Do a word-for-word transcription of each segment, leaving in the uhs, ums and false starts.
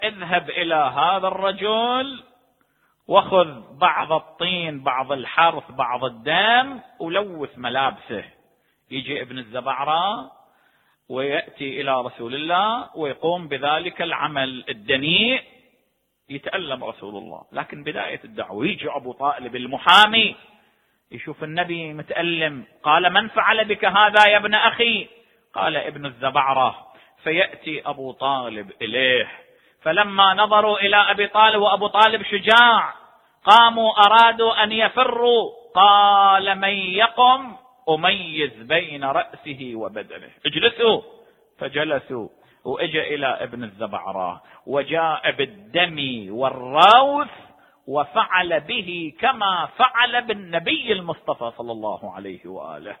اذهب إلى هذا الرجل وخذ بعض الطين بعض الحرث بعض الدم ولوث ملابسه. يجي ابن الزبعرة ويأتي إلى رسول الله ويقوم بذلك العمل الدنيء، يتألم رسول الله. لكن بداية الدعوة يجي أبو طالب المحامي يشوف النبي متألم، قال: من فعل بك هذا يا ابن أخي؟ قال: ابن الزبعرة. فيأتي أبو طالب إليه، فلما نظروا إلى أبي طالب وأبو طالب شجاع قاموا أرادوا أن يفروا، قال: من يقم أميز بين رأسه وبدنه، اجلسوا. فجلسوا، وإجا إلى ابن الزبعرة وجاء بالدم والروث وفعل به كما فعل بالنبي المصطفى صلى الله عليه وآله.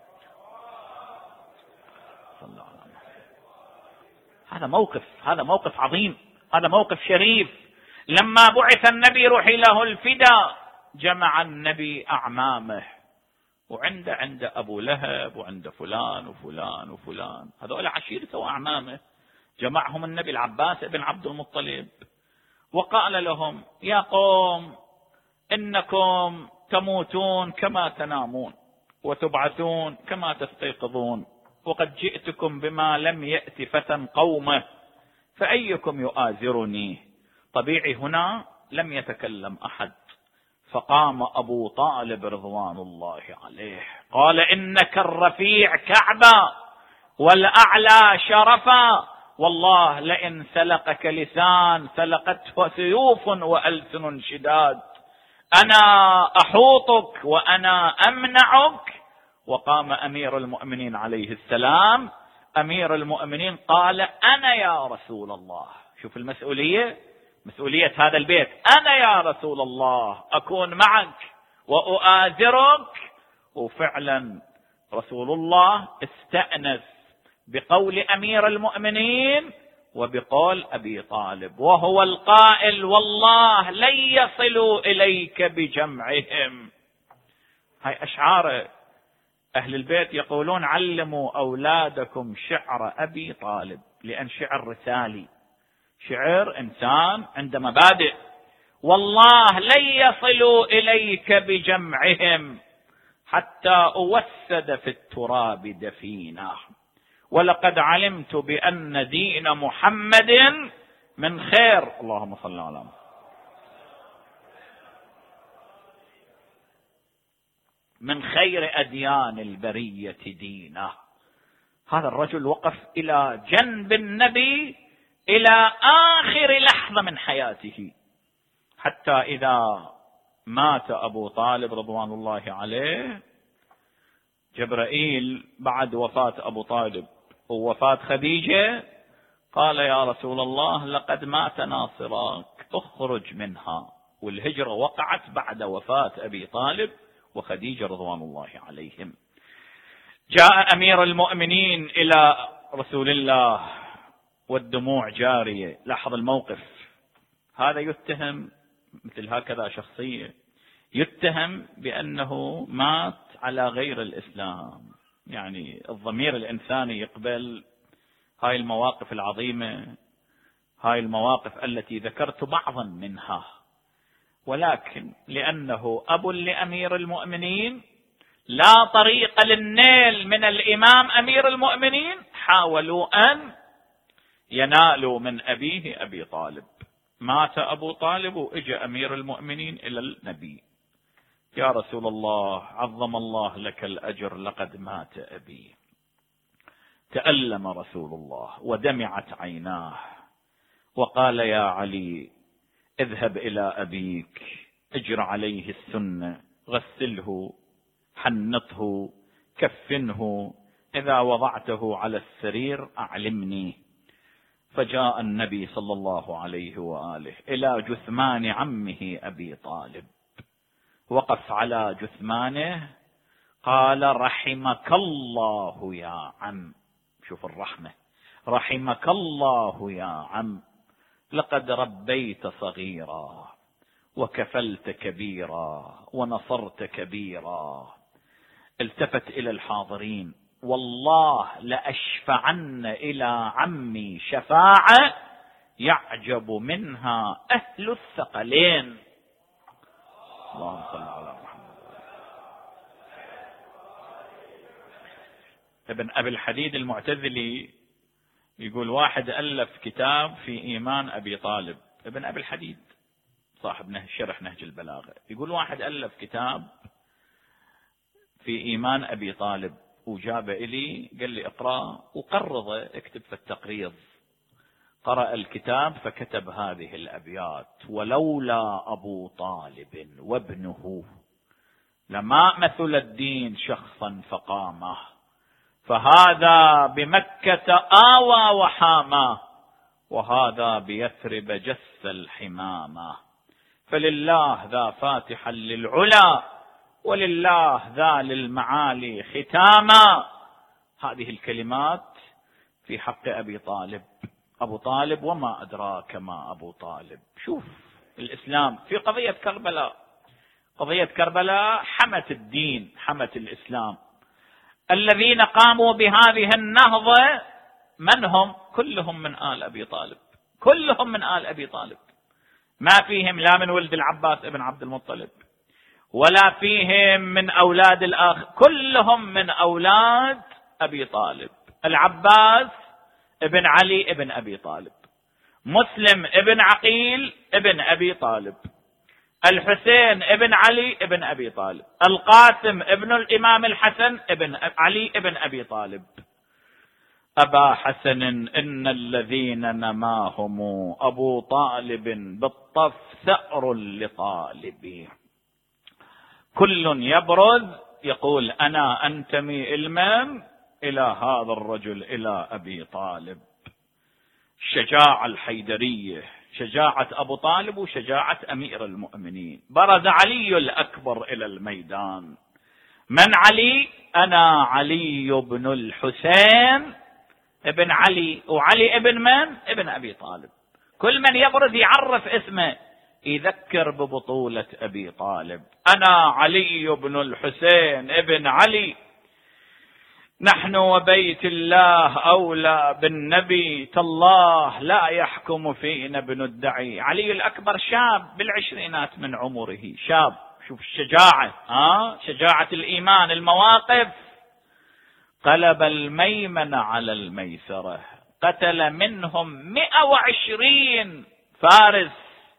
صلى الله عليه وسلم. هذا موقف هذا موقف عظيم، هذا موقف شريف. لما بعث النبي رحل له الفداء جمع النبي أعمامه، وعند عند أبو لهب وعند فلان وفلان وفلان، هذول عشيرته وأعمامه. جمعهم النبي العباس بن عبد المطلب وقال لهم: يا قوم، إنكم تموتون كما تنامون وتبعثون كما تستيقظون، وقد جئتكم بما لم يأت فتى قومه، فأيكم يؤازرني؟ طبيعي هنا لم يتكلم أحد، فقام أبو طالب رضوان الله عليه قال: إنك الرفيع كعبا والأعلى شرفا، والله لئن سلقك لسان سلقته سيوف وألسن شداد، أنا أحوطك وأنا أمنعك. وقام أمير المؤمنين عليه السلام، أمير المؤمنين قال: أنا يا رسول الله. شوف المسؤولية، مسؤولية هذا البيت، أنا يا رسول الله أكون معك وأؤازرك. وفعلا رسول الله استأنس بقول أمير المؤمنين وبقول أبي طالب، وهو القائل: والله لن يصلوا إليك بجمعهم. هاي أشعار أهل البيت يقولون: علموا أولادكم شعر أبي طالب، لأن شعر رسالي، شعر إنسان عنده مبادئ. والله لن يصلوا إليك بجمعهم حتى أوسد في التراب دفينا، ولقد علمت بأن دين محمد من خير، اللهم صل على محمد، من خير أديان البرية دينه. هذا الرجل وقف إلى جنب النبي إلى آخر لحظة من حياته، حتى إذا مات أبو طالب رضوان الله عليه، جبرائيل بعد وفاة أبو طالب ووفاة خديجة قال: يا رسول الله، لقد مات ناصرك، اخرج منها. والهجرة وقعت بعد وفاة أبي طالب وخديجة رضوان الله عليهم. جاء أمير المؤمنين إلى رسول الله والدموع جارية. لاحظ الموقف، هذا يتهم مثل هكذا شخصية، يتهم بأنه مات على غير الإسلام. يعني الضمير الإنساني يقبل هاي المواقف العظيمة، هاي المواقف التي ذكرت بعضا منها، ولكن لأنه أب لأمير المؤمنين لا طريق للنيل من الإمام أمير المؤمنين، حاولوا أن ينالوا من أبيه أبي طالب. مات أبو طالب وإجا أمير المؤمنين إلى النبي: يا رسول الله، عظم الله لك الأجر، لقد مات أبي. تألم رسول الله ودمعت عيناه وقال: يا علي، اذهب إلى أبيك، اجر عليه السنة، غسله، حنطه، كفنه، إذا وضعته على السرير أعلمني. فجاء النبي صلى الله عليه وآله إلى جثمان عمه أبي طالب، وقف على جثمانه قال: رحمك الله يا عم. شوف الرحمة، رحمك الله يا عم، لقد ربيت صغيرا وكفلت كبيرا ونصرت كبيرا. التفت إلى الحاضرين: والله لأشفعن إلى عمي شفاعة يعجب منها أهل الثقلين. اللهم صل على محمد. ابن أبي الحديد المعتزلي يقول واحد ألف كتاب في إيمان أبي طالب. ابن أبي الحديد صاحب شرح نهج البلاغة يقول واحد ألف كتاب في إيمان أبي طالب، وجاب إلي قال لي اقرأ وقرضه، اكتب في التقريض. قرأ الكتاب فكتب هذه الأبيات: ولولا أبو طالب وابنه لما مثل الدين شخصا فقامه، فهذا بمكة آوى وحاماه، وهذا بيثرب جس الحمامة، فلله ذا فاتحا للعلا، ولله ذا للمعالي ختاما. هذه الكلمات في حق أبي طالب. أبو طالب وما أدراك ما أبو طالب. شوف الإسلام في قضية كربلاء، قضية كربلاء حمت الدين، حمت الإسلام. الذين قاموا بهذه النهضة من هم؟ كلهم من آل أبي طالب، كلهم من آل أبي طالب، ما فيهم لا من ولد العباس ابن عبد المطلب ولا فيهم من أولاد الآخ، كلهم من أولاد أبي طالب. العباس ابن علي ابن أبي طالب، مسلم ابن عقيل ابن أبي طالب، الحسين ابن علي ابن أبي طالب، القاسم ابن الإمام الحسن ابن علي ابن أبي طالب. أبا حسن إن الذين نماهم أبو طالب بالطف ثأر لطالبي. كل يبرز يقول أنا أنتمي المام إلى هذا الرجل، إلى أبي طالب. الشجاعة الحيدرية، شجاعة أبو طالب وشجاعة أمير المؤمنين. برز علي الأكبر إلى الميدان. من علي؟ أنا علي بن الحسين ابن علي، وعلي ابن من؟ ابن أبي طالب. كل من يبرز يعرف اسمه، يذكر ببطولة أبي طالب. أنا علي بن الحسين ابن علي، نحن وبيت الله أولى بالنبي، تالله لا يحكم فينا ابن الدعي. علي الأكبر شاب بالعشرينات من عمره، شاب. شوف الشجاعة، آه شجاعة الإيمان، المواقف. قلب الميمن على الميسرة، قتل منهم مئة وعشرين فارس،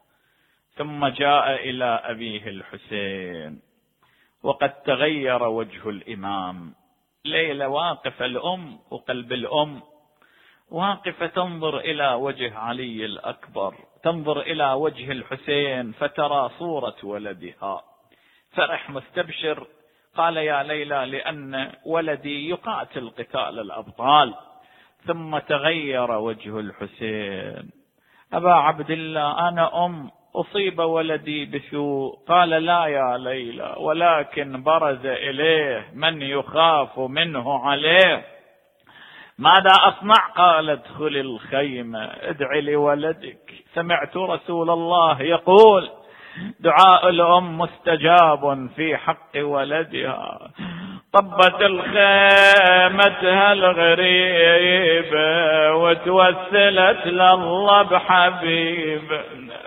ثم جاء إلى أبيه الحسين وقد تغير وجه الإمام. ليلة واقف الأم وقلب الأم واقفة تنظر إلى وجه علي الأكبر، تنظر إلى وجه الحسين فترى صورة ولدها. فرح مستبشر، قال يا ليلى لأن ولدي يقاتل قتال الأبطال. ثم تغير وجه الحسين. أبا عبد الله أنا أم، أصيب ولدي بسوء. قال لا يا ليلى، ولكن برز إليه من يخاف منه عليه. ماذا أصنع؟ قال ادخل الخيمة ادعي لولدك، سمعت رسول الله يقول دعاء الأم مستجاب في حق ولدها. طبت الخيمة الغريبة وتوسلت لله بحبيب.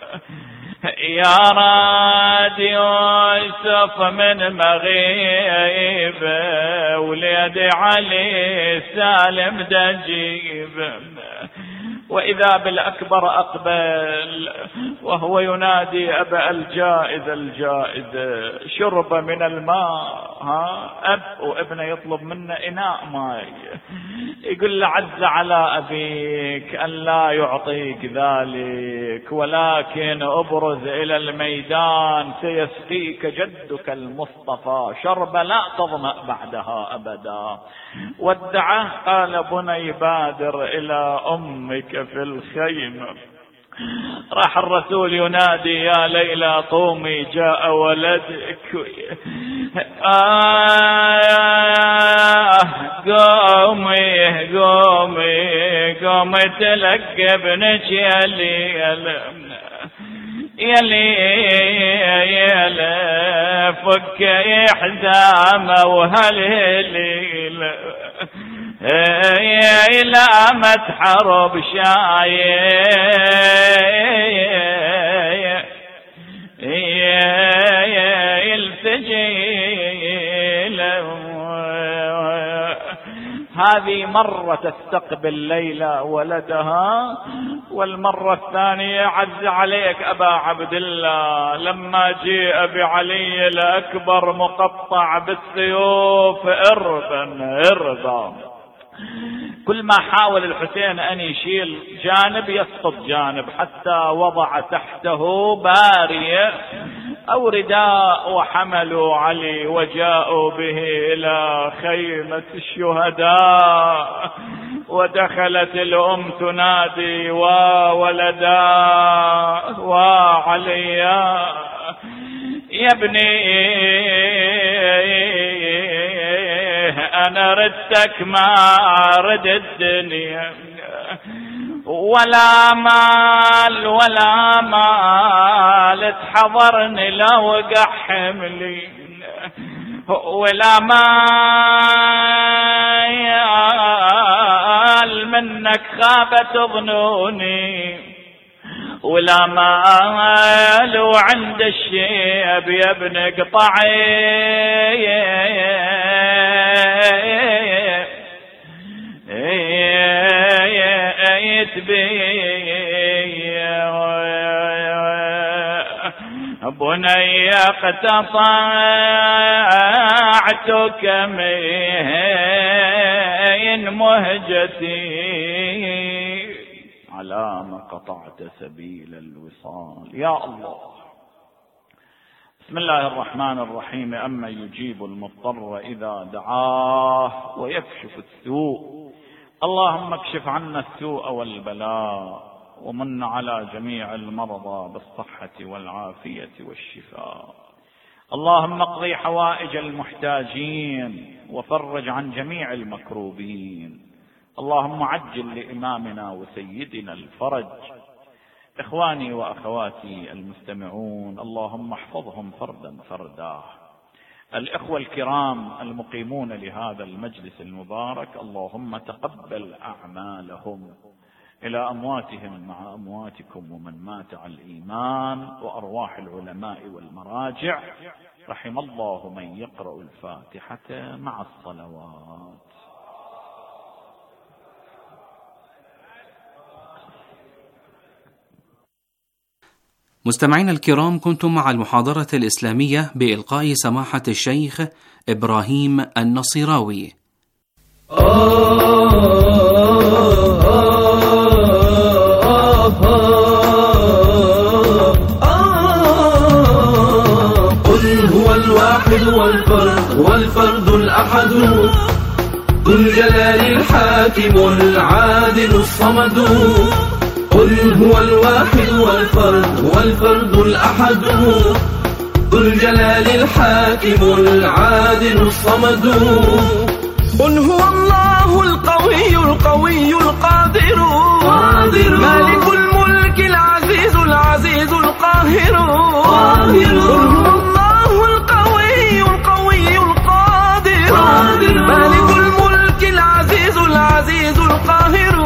يا راد يوسف من مغيبة، وليد علي سالم دجيب. وإذا بالأكبر أقبل وهو ينادي أبا الجائزة الجائزة، شرب من الماء. ها أب وابنه يطلب منه إناء ماء، يقول له عز على أبيك أن لا يعطيك ذلك، ولكن أبرز إلى الميدان سيسقيك جدك المصطفى شرب لا تظمأ بعدها أبدا. ودعه، قال بني بادر إلى أمك في الخيمة. راح الرسول ينادي يا ليلى قومي جاء ولدك. آه قومي قومي قومي تلقى ابنك يا ليلى يا ليلى، فك إحزامه وهالليلة لا متحرب شايف يلتجي له. هذه مرة تستقبل ليلى ولدها، والمرة الثانية عز عليك أبا عبد الله لما جيء بعلي الأكبر مقطع بالسيوف إربا إربا، كل ما حاول الحسين أن يشيل جانب يسقط جانب، حتى وضع تحته بارية أو رداء وحملوا علي وجاءوا به إلى خيمة الشهداء، ودخلت الأم تنادي وولدا وعليا يا ابني أنا ردتك ما رد الدنيا، ولا مال ولا مال تحضرني لو وقع حملي، ولا مال منك خابت ظنوني، ولا مال وعند الشيب يا ابن قطعي بني قطعتك من مهجتي على ما قطعت سبيل الوصال. يا الله. بسم الله الرحمن الرحيم. أما يجيب المضطر إذا دعاه ويكشف السوء. اللهم اكشف عنا السوء والبلاء، ومن على جميع المرضى بالصحة والعافية والشفاء. اللهم اقضي حوائج المحتاجين وفرج عن جميع المكروبين. اللهم عجل لإمامنا وسيدنا الفرج. إخواني وأخواتي المستمعون، اللهم احفظهم فردا فردا. الإخوة الكرام المقيمون لهذا المجلس المبارك، اللهم تقبل أعمالهم إلى أمواتهم مع أمواتكم ومن مات على الإيمان، وأرواح العلماء والمراجع. رحم الله من يقرأ الفاتحة مع الصلوات. مستمعين الكرام، كنتم مع المحاضرة الإسلامية بإلقاء سماحة الشيخ إبراهيم النصيراوي. قل هو الواحد والفرد والفرد الأحد، ذو الجلال الحاكم العادل الصمد. قل هو الواحد والفرد والفرد الأحد، ذو الجلال الحاكم العادل الصمد. قل هو الله القوي القوي القادر، مالك الملك العزيز العزيز القاهر. قل هو الله القوي القوي القادر، مالك الملك العزيز العزيز القاهر.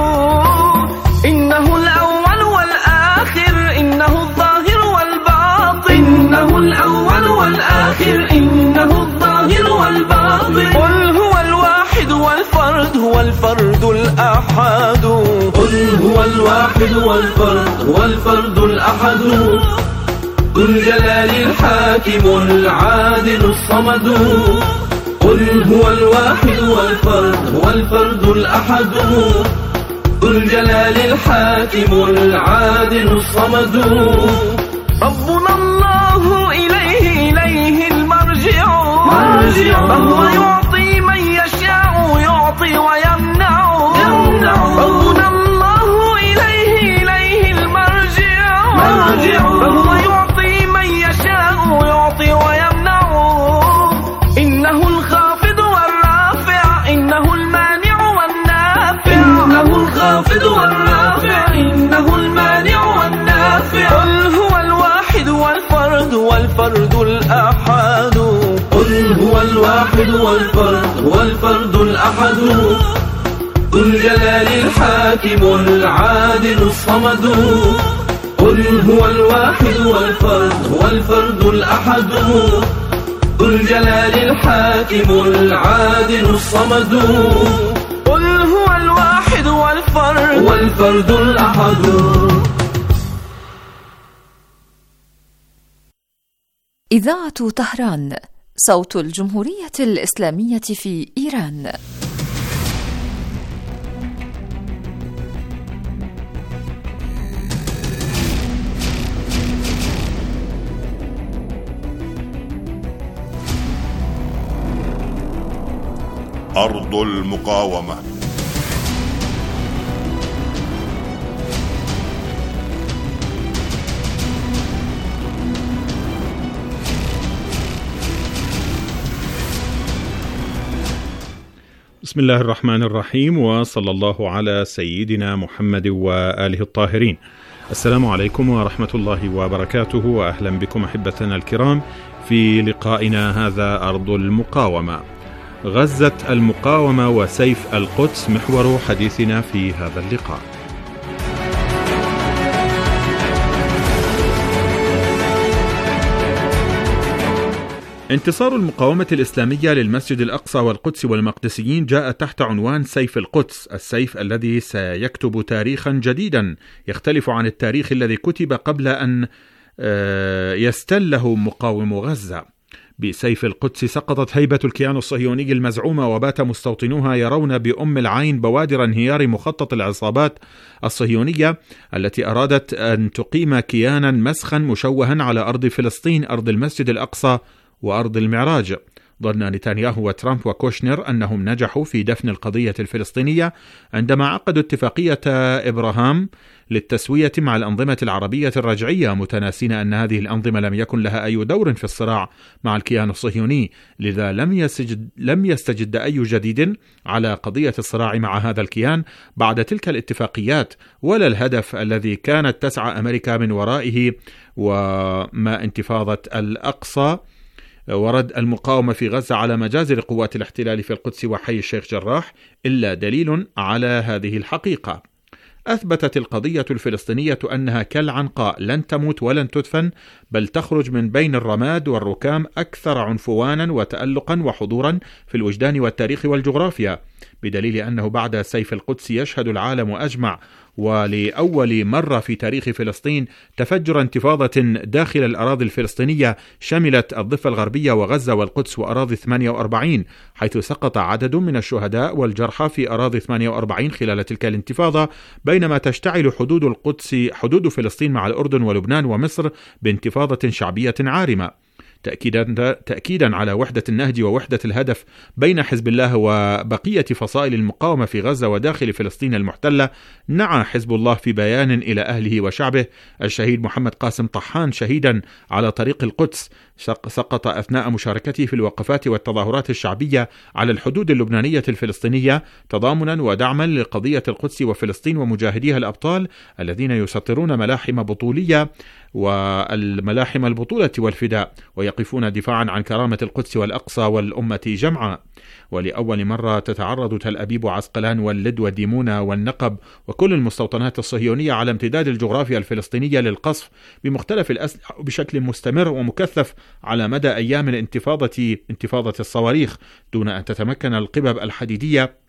إنه الأول والآخر، إنه الظاهر والباطن، إنه الأول والآخر، إنه الظاهر والباطن. قل هو الواحد والفرد هو الفرد الأحد. قل هو الواحد والفرد والفرد الأحد، ذو الجلال الحاكم العادل الصمد. قل هو الواحد والفرد والفرد الأحد، ذو الجلال الحاكم العادل الصمد. ربنا الله إليه إليه المرجع، فهو يعطي من يشاء يعطي ويمنع. ربنا الله إليه إليه المرجع، فهو يعطي من يشاء يعطي ويمنع. إنه الخافض والرافع، إنه المانع والنافع، إنه الخافض والرافع، إنه المانع والنافع. قل هو الواحد والفرد والفرد الأحد. قل هو الواحد والفرد والفرد الأحد، ذو الجلال الحاكم العادل الصمد. قل هو الواحد والفرد والفرد الأحد. ذو الجلال الحاكم العادل الصمد. قل هو الواحد والفرد والفرد الأحد. إذاعة طهران، صوت الجمهورية الإسلامية في إيران. أرض المقاومة. بسم الله الرحمن الرحيم، وصلى الله على سيدنا محمد وآله الطاهرين. السلام عليكم ورحمة الله وبركاته، وأهلا بكم أحبتنا الكرام في لقائنا هذا أرض المقاومة. غزة المقاومة وسيف القدس محور حديثنا في هذا اللقاء. انتصار المقاومة الإسلامية للمسجد الأقصى والقدس والمقدسيين جاء تحت عنوان سيف القدس، السيف الذي سيكتب تاريخا جديدا يختلف عن التاريخ الذي كتب قبل أن يستله مقاوم غزة. بسيف القدس سقطت هيبة الكيان الصهيوني المزعومة، وبات مستوطنوها يرون بأم العين بوادر انهيار مخطط العصابات الصهيونية التي أرادت أن تقيم كيانا مسخا مشوها على أرض فلسطين، أرض المسجد الأقصى وأرض المعراج. ظن نتنياهو وترامب وكوشنر أنهم نجحوا في دفن القضية الفلسطينية عندما عقدوا اتفاقية إبراهام للتسوية مع الأنظمة العربية الرجعية، متناسين أن هذه الأنظمة لم يكن لها أي دور في الصراع مع الكيان الصهيوني، لذا لم يستجد, لم يستجد أي جديد على قضية الصراع مع هذا الكيان بعد تلك الاتفاقيات، ولا الهدف الذي كانت تسعى أمريكا من ورائه، وما انتفاضة الأقصى ورد المقاومة في غزة على مجازر قوات الاحتلال في القدس وحي الشيخ جراح، إلا دليل على هذه الحقيقة. أثبتت القضية الفلسطينية أنها كالعنقاء، لن تموت ولن تدفن، بل تخرج من بين الرماد والركام أكثر عنفوانا وتألقا وحضورا في الوجدان والتاريخ والجغرافيا، بدليل أنه بعد سيف القدس يشهد العالم أجمع ولأول مرة في تاريخ فلسطين تفجر انتفاضة داخل الأراضي الفلسطينية شملت الضفة الغربية وغزة والقدس وأراضي ثمانية وأربعين، حيث سقط عدد من الشهداء والجرحى في أراضي ثمانية وأربعين خلال تلك الانتفاضة، بينما تشتعل حدود القدس حدود فلسطين مع الأردن ولبنان ومصر بانتفاضة شعبية عارمة. تأكيدا, تأكيدا على وحدة النهج ووحدة الهدف بين حزب الله وبقية فصائل المقاومة في غزة وداخل فلسطين المحتلة، نعى حزب الله في بيان إلى أهله وشعبه الشهيد محمد قاسم طحان شهيدا على طريق القدس، سقط أثناء مشاركته في الوقفات والتظاهرات الشعبية على الحدود اللبنانية الفلسطينية، تضامنا ودعما لقضية القدس وفلسطين ومجاهديها الأبطال الذين يسطرون ملاحم بطولية والملاحم البطولة والفداء، ويقفون دفاعا عن كرامة القدس والأقصى والأمة جمعا. ولأول مرة تتعرض تل أبيب وعسقلان واللد وديمونة والنقب وكل المستوطنات الصهيونية على امتداد الجغرافيا الفلسطينية للقصف بمختلف الأسلحة بشكل مستمر ومكثف على مدى أيام الانتفاضة انتفاضة الصواريخ، دون أن تتمكن القبب الحديدية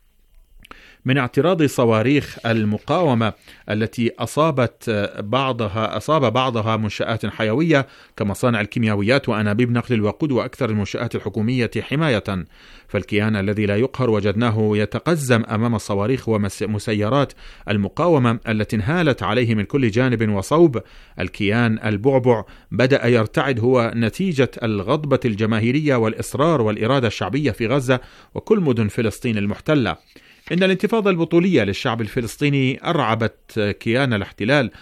من اعتراض صواريخ المقاومة التي أصابت بعضها أصاب بعضها منشآت حيوية كمصانع الكيميائيات وأنابيب نقل الوقود وأكثر المنشآت الحكومية حماية. فالكيان الذي لا يقهر وجدناه يتقزم أمام الصواريخ ومسيرات المقاومة التي انهالت عليه من كل جانب وصوب. الكيان البعبع بدأ يرتعد هو نتيجة الغضبة الجماهيرية والإصرار والإرادة الشعبية في غزة وكل مدن فلسطين المحتلة. إن الانتفاضة البطولية للشعب الفلسطيني أرعبت كيان الاحتلال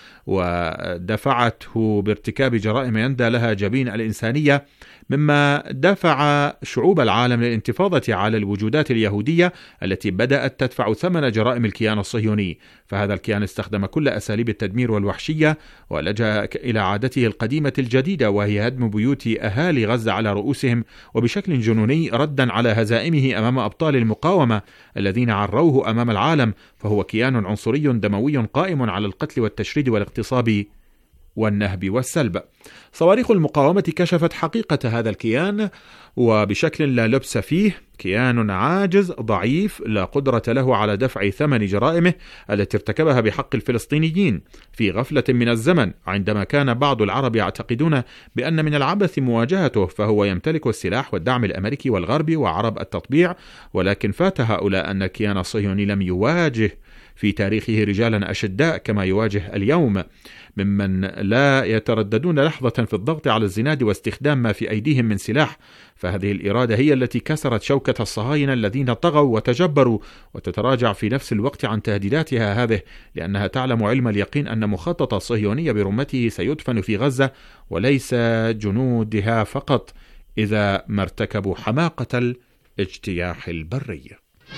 ودفعته بارتكاب جرائم يندى لها جبين الإنسانية، مما دفع شعوب العالم للانتفاضة على الوجودات اليهودية التي بدأت تدفع ثمن جرائم الكيان الصهيوني. فهذا الكيان استخدم كل أساليب التدمير والوحشية ولجأ إلى عادته القديمة الجديدة، وهي هدم بيوت أهالي غزة على رؤوسهم وبشكل جنوني ردا على هزائمه أمام أبطال المقاومة الذين عرفوا وبروه أمام العالم، فهو كيان عنصري دموي قائم على القتل والتشريد والاغتصاب والنهب والسلب. صواريخ المقاومة كشفت حقيقة هذا الكيان وبشكل لا لبس فيه، كيان عاجز ضعيف لا قدرة له على دفع ثمن جرائمه التي ارتكبها بحق الفلسطينيين في غفلة من الزمن، عندما كان بعض العرب يعتقدون بأن من العبث مواجهته، فهو يمتلك السلاح والدعم الأمريكي والغربي وعرب التطبيع. ولكن فات هؤلاء أن الكيان الصهيوني لم يواجه في تاريخه رجالا أشداء كما يواجه اليوم، ممن لا يترددون لحظة في الضغط على الزناد واستخدام ما في أيديهم من سلاح. فهذه الإرادة هي التي كسرت شوكة الصهاينة الذين طغوا وتجبروا، وتتراجع في نفس الوقت عن تهديداتها هذه، لأنها تعلم علم اليقين أن مخطط الصهيونية برمته سيدفن في غزة وليس جنودها فقط إذا ما ارتكبوا حماقة الاجتياح البري.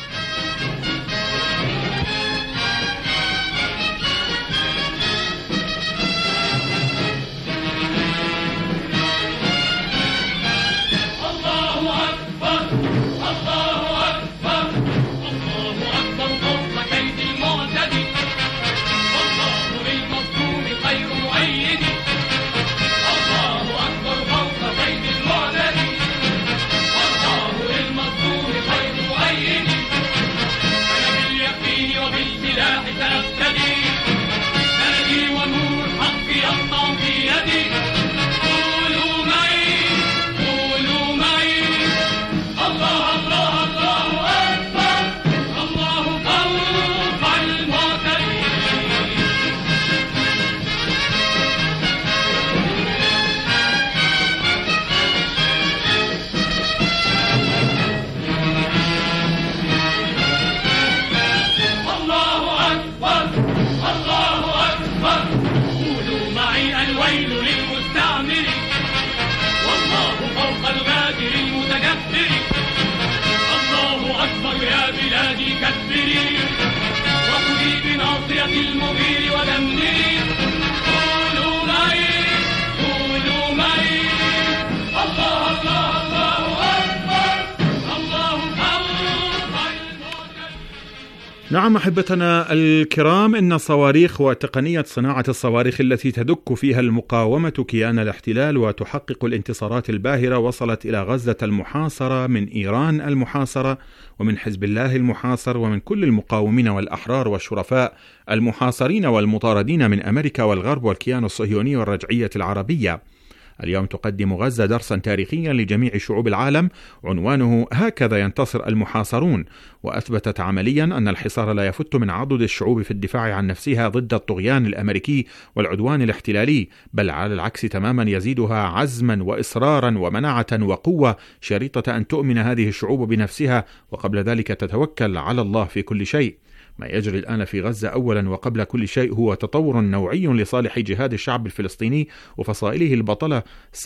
نعم أحبتنا الكرام، إن الصواريخ وتقنية صناعة الصواريخ التي تدك فيها المقاومة كيان الاحتلال وتحقق الانتصارات الباهرة وصلت إلى غزة المحاصرة من إيران المحاصرة ومن حزب الله المحاصر ومن كل المقاومين والأحرار والشرفاء المحاصرين والمطاردين من أمريكا والغرب والكيان الصهيوني والرجعية العربية. اليوم تقدم غزة درسا تاريخيا لجميع شعوب العالم عنوانه هكذا ينتصر المحاصرون، وأثبتت عمليا أن الحصار لا يفت من عضد الشعوب في الدفاع عن نفسها ضد الطغيان الأمريكي والعدوان الاحتلالي، بل على العكس تماما يزيدها عزما وإصرارا ومناعة وقوة شريطة أن تؤمن هذه الشعوب بنفسها وقبل ذلك تتوكل على الله في كل شيء. ما يجري الآن في غزة أولا وقبل كل شيء هو تطور نوعي لصالح جهاد الشعب الفلسطيني وفصائله البطلة،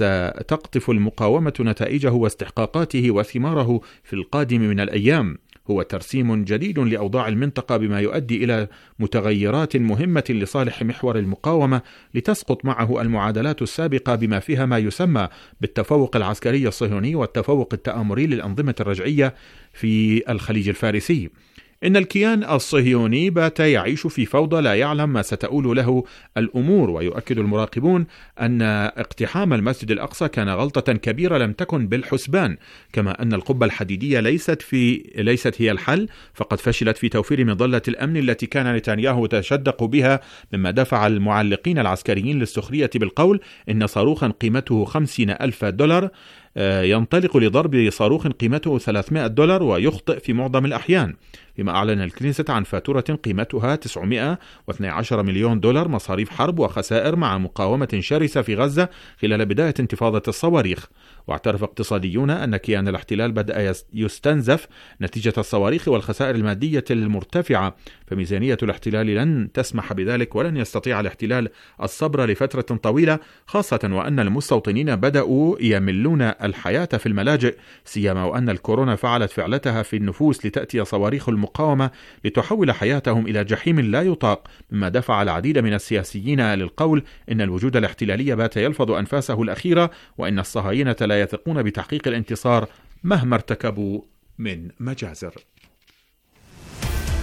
ستقطف المقاومة نتائجه واستحقاقاته وثماره في القادم من الأيام. هو ترسيم جديد لأوضاع المنطقة بما يؤدي إلى متغيرات مهمة لصالح محور المقاومة لتسقط معه المعادلات السابقة بما فيها ما يسمى بالتفوق العسكري الصهيوني والتفوق التآمري للأنظمة الرجعية في الخليج الفارسي. إن الكيان الصهيوني بات يعيش في فوضى لا يعلم ما ستؤول له الأمور، ويؤكد المراقبون أن اقتحام المسجد الأقصى كان غلطة كبيرة لم تكن بالحسبان، كما أن القبة الحديدية ليست في ليست هي الحل، فقد فشلت في توفير مظلة الأمن التي كان نتنياهو يتشدق بها، مما دفع المعلقين العسكريين للسخرية بالقول إن صاروخا قيمته خمسين ألف دولار ينطلق لضرب صاروخ قيمته ثلاثمائة دولار ويخطئ في معظم الأحيان، فيما أعلن الكنيست عن فاتورة قيمتها تسعمائة واثني عشر مليون دولار مصاريف حرب وخسائر مع مقاومة شرسة في غزة خلال بداية انتفاضة الصواريخ. واعترف اقتصاديون أن كيان الاحتلال بدأ يستنزف نتيجة الصواريخ والخسائر المادية المرتفعة، فميزانية الاحتلال لن تسمح بذلك ولن يستطيع الاحتلال الصبر لفترة طويلة، خاصة وأن المستوطنين بدأوا يملون الحياة في الملاجئ، سيما وأن الكورونا فعلت فعلتها في النفوس لتأتي صواريخ المقاومة لتحول حياتهم إلى جحيم لا يطاق، مما دفع العديد من السياسيين للقول إن الوجود الاحتلالي بات يلفظ أنفاسه الأخيرة، وإن الصهاينة لا يثقون بتحقيق الانتصار مهما ارتكبوا من مجازر.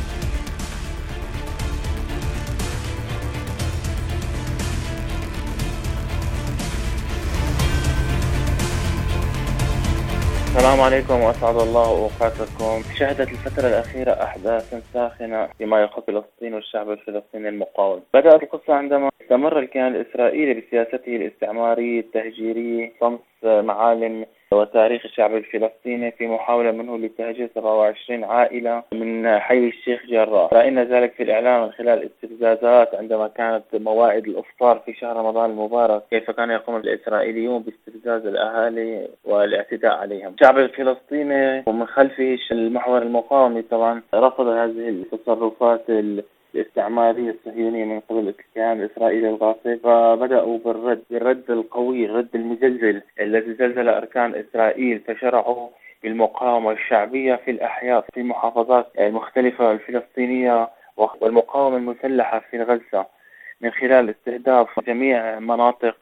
السلام عليكم وأسعد الله أوقاتكم. شهدت الفترة الأخيرة أحداث ساخنة فيما يخص فلسطين والشعب الفلسطيني المقاوم. بدأت القصة عندما استمر الكيان الإسرائيلي بسياسته الاستعمارية التهجيرية طمس معالم وتاريخ الشعب الفلسطيني في محاولة منه لتهجير سبعة وعشرين عائلة من حي الشيخ جراح. رأينا ذلك في الإعلام من خلال استفزازات عندما كانت موائد الإفطار في شهر رمضان المبارك، كيف كان يقوم الإسرائيليون باستفزاز الأهالي والاعتداء عليهم. الشعب الفلسطيني ومن خلفه المحور المقاومي طبعا رفض هذه التصرفات الاستعمارية الصهيونية من قبل الكيان الإسرائيلي الغاصب، فبدأوا بالرد بالرد القوي، الرد المزلزل الذي زلزل أركان إسرائيل، فشرعوا بالمقاومة الشعبية في الأحياء في المحافظات المختلفة الفلسطينية والمقاومة المسلحة في غزة من خلال استهداف جميع مناطق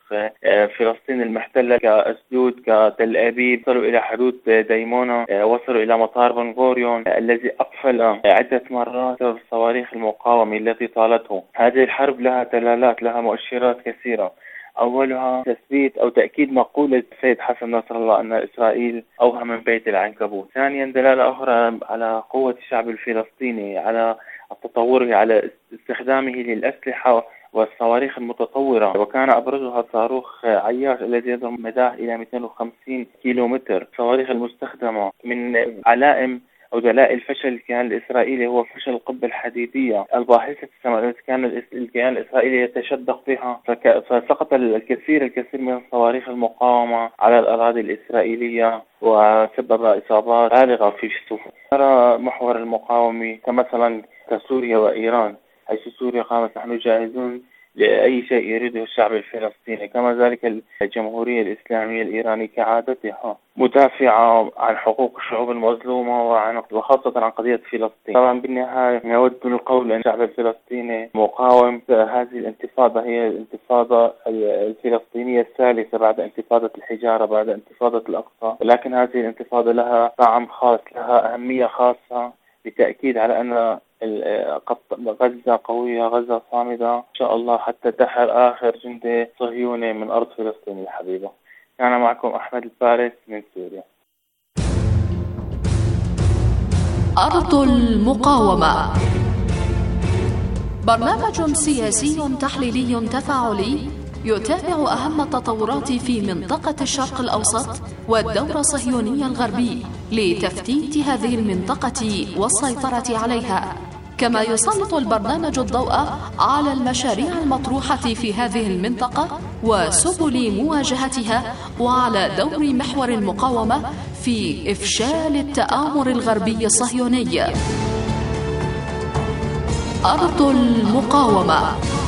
فلسطين المحتلة كأسدود كتل أبيب، وصلوا إلى حدود ديمونة، وصلوا إلى مطار بن غوريون الذي أقفل عدة مرات صواريخ المقاومة التي طالته. هذه الحرب لها دلالات، لها مؤشرات كثيرة. أولها تثبيت أو تأكيد مقولة السيد حسن نصر الله أن إسرائيل أوهى من بيت العنكبوت. ثانيا دلالة أخرى على قوة الشعب الفلسطيني، على التطور، على استخدامه للأسلحة والصواريخ المتطورة، وكان أبرزها صاروخ عياش الذي يضرب مداه إلى مئتين وخمسين كيلومتر. الصواريخ المستخدمة من علائم أو دلائل فشل الكيان الإسرائيلي هو فشل القبة الحديدية الباحثة السماء، كان الكيان الإسرائيلي يتشدق بها، فسقط الكثير الكثير من صواريخ المقاومة على الأراضي الإسرائيلية وسبب إصابات بالغة في الصفوف. ترى محور المقاومة كمثلا كسوريا وإيران، حيث سوريا قامت نحن جاهزون لأي شيء يريده الشعب الفلسطيني، كما ذلك الجمهورية الإسلامية الإيرانية كعادتها مدافعة عن حقوق الشعوب المظلومة وعن وخاصة عن قضية فلسطين. طبعا بالنهاية نود القول أن الشعب الفلسطيني مقاوم. هذه الانتفاضة هي الانتفاضة الفلسطينية الثالثة بعد انتفاضة الحجارة، بعد انتفاضة الأقصى، ولكن هذه الانتفاضة لها طعم خاص، لها أهمية خاصة لتأكيد على أن غزة قوية، غزة صامدة إن شاء الله حتى تحر آخر جندي صهيوني من أرض فلسطين الحبيبة. كان معكم أحمد الفارس من سوريا. أرض المقاومة، برنامج سياسي تحليلي تفاعلي يتابع أهم التطورات في منطقة الشرق الأوسط والدور الصهيوني الغربي لتفتيت هذه المنطقة والسيطرة عليها، كما يسلط البرنامج الضوء على المشاريع المطروحة في هذه المنطقة وسبل مواجهتها، وعلى دور محور المقاومة في إفشال التآمر الغربي الصهيوني. أرض المقاومة.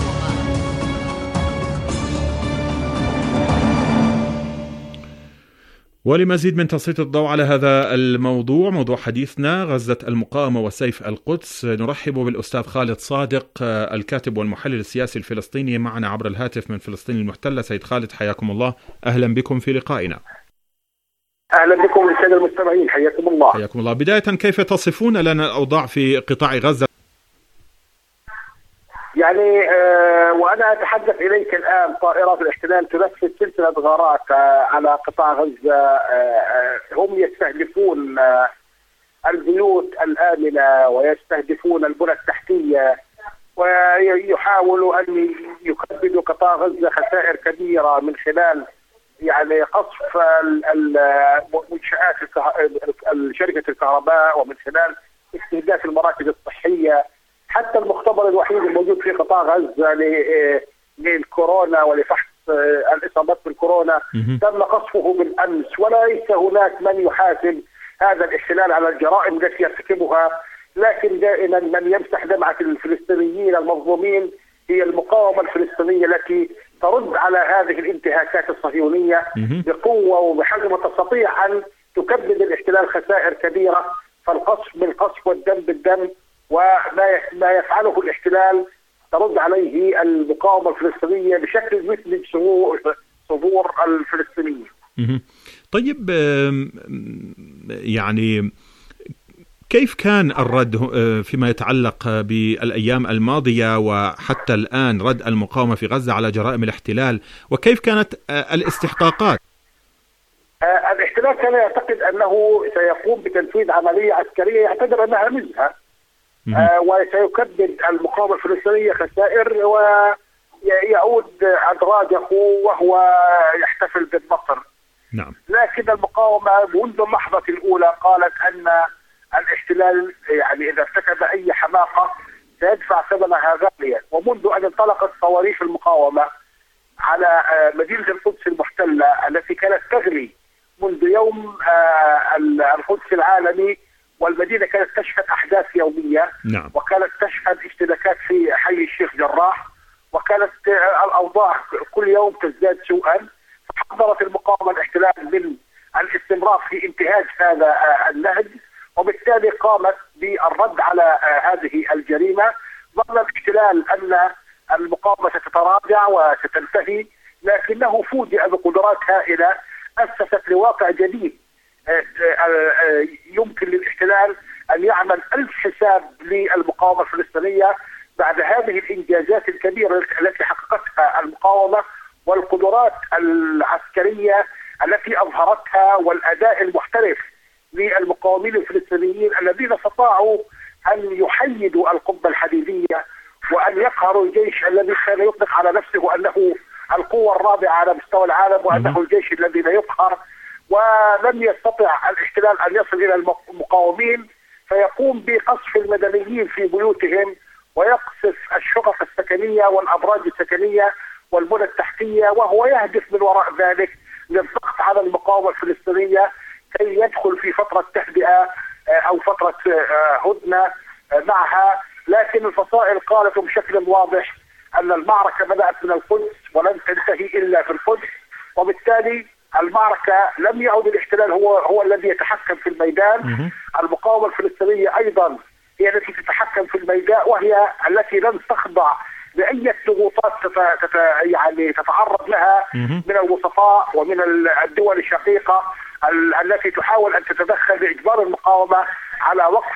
ولمزيد من تسليط الضوء على هذا الموضوع، موضوع حديثنا غزة المقاومة وسيف القدس، نرحب بالأستاذ خالد صادق الكاتب والمحلل السياسي الفلسطيني معنا عبر الهاتف من فلسطين المحتلة. سيد خالد حياكم الله، أهلا بكم في لقائنا. أهلا بكم السادة المستمعين، حياكم الله. حياكم الله. بداية كيف تصفون لنا الأوضاع في قطاع غزة؟ يعني آه وأنا أتحدث إليك الآن طائرات الاحتلال تنفذ سلسلة غارات آه على قطاع غزة. آه هم يستهدفون آه البيوت الآمنة ويستهدفون البنى التحتية ويحاولوا أن يكبدوا قطاع غزة خسائر كبيرة من خلال يعني قصف منشآت شركة الكهرباء ومن خلال استهداف المراكز الصحية. حتى المختبر الوحيد الموجود في قطاع غزة للكورونا ولفحص الإصابات بالكورونا تم قصفه بالأمس، وليس هناك من يحاسب هذا الاحتلال على الجرائم التي يرتكبها، لكن دائما من يمسح دمعة الفلسطينيين المظلومين هي المقاومة الفلسطينية التي ترد على هذه الانتهاكات الصهيونية بقوة وبحجم تستطيع أن تكبد الاحتلال خسائر كبيرة. فالقصف بالقصف والدم بالدم، وما ما يفعله الاحتلال ترد عليه المقاومة الفلسطينية بشكل مثل صدور الفلسطينيين. طيب يعني كيف كان الرد فيما يتعلق بالأيام الماضية وحتى الآن، رد المقاومة في غزة على جرائم الاحتلال، وكيف كانت الاستحقاقات؟ الاحتلال كان يعتقد أنه سيقوم بتنفيذ عملية عسكرية يعتبر أنها نزهة، آه وسيكبد المقاومة الفلسطينية خسائر ويعود أدراجه وهو يحتفل بالنصر. نعم. لكن المقاومة منذ اللحظة الأولى قالت أن الاحتلال يعني إذا ارتكب أي حماقة سيدفع ثمنها غاليا، ومنذ أن انطلقت صواريخ المقاومة على مدينة القدس المحتلة التي كانت تغلي منذ يوم القدس العالمي، والمدينة كانت تشهد أحداث يومية. نعم. وكانت تشهد اشتباكات في حي الشيخ جراح، وكانت الأوضاع كل يوم تزداد سوءا. فحذرت المقاومة الاحتلال من الاستمرار في انتهاج هذا النهج، وبالتالي قامت بالرد على هذه الجريمة. ظن الاحتلال أن المقاومة ستتراجع وستنتهي، لكنه فوجئ بقدرات هائلة أسست لواقع جديد يمكن للاحتلال أن يعمل ألف حساب للمقاومة الفلسطينية بعد هذه الإنجازات الكبيرة التي حققتها المقاومة والقدرات العسكرية التي أظهرتها والأداء المحترف للمقاومين الفلسطينيين الذين استطاعوا أن يحيدوا القبة الحديدية وأن يقهروا الجيش الذي كان يطلق على نفسه أنه القوة الرابعة على مستوى العالم وأنه الجيش الذي لا يقهر. ولم يستطع الاحتلال أن يصل إلى المقاومين، فيقوم بقصف المدنيين في بيوتهم ويقصف الشقق السكنية والأبراج السكنية والبنى التحتية، وهو يهدف من وراء ذلك للضغط على المقاومة الفلسطينية كي يدخل في فترة تهدئة أو فترة هدنة معها. لكن الفصائل قالت بشكل واضح أن المعركة بدأت من القدس ولن تنتهي إلا في القدس، وبالتالي المعركة لم يعد الاحتلال هو هو الذي يتحكم في الميدان. المقاومة الفلسطينية أيضا هي التي تتحكم في الميدان، وهي التي لن تخضع لأي ضغوطات تت... يعني تتعرض لها من الوسطاء ومن الدول الشقيقة ال... التي تحاول أن تتدخل بإجبار المقاومة على وقف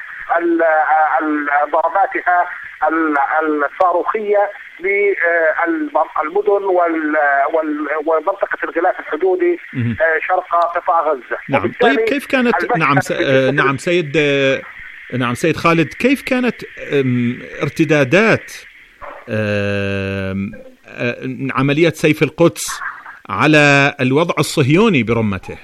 ضرباتها الصاروخية للمدن ومنطقة الغلاف الحدودي شرق قطاع غزة. نعم. طيب كيف كانت نعم س... نعم سيد نعم سيد خالد، كيف كانت ارتدادات عملية سيف القدس على الوضع الصهيوني برمته؟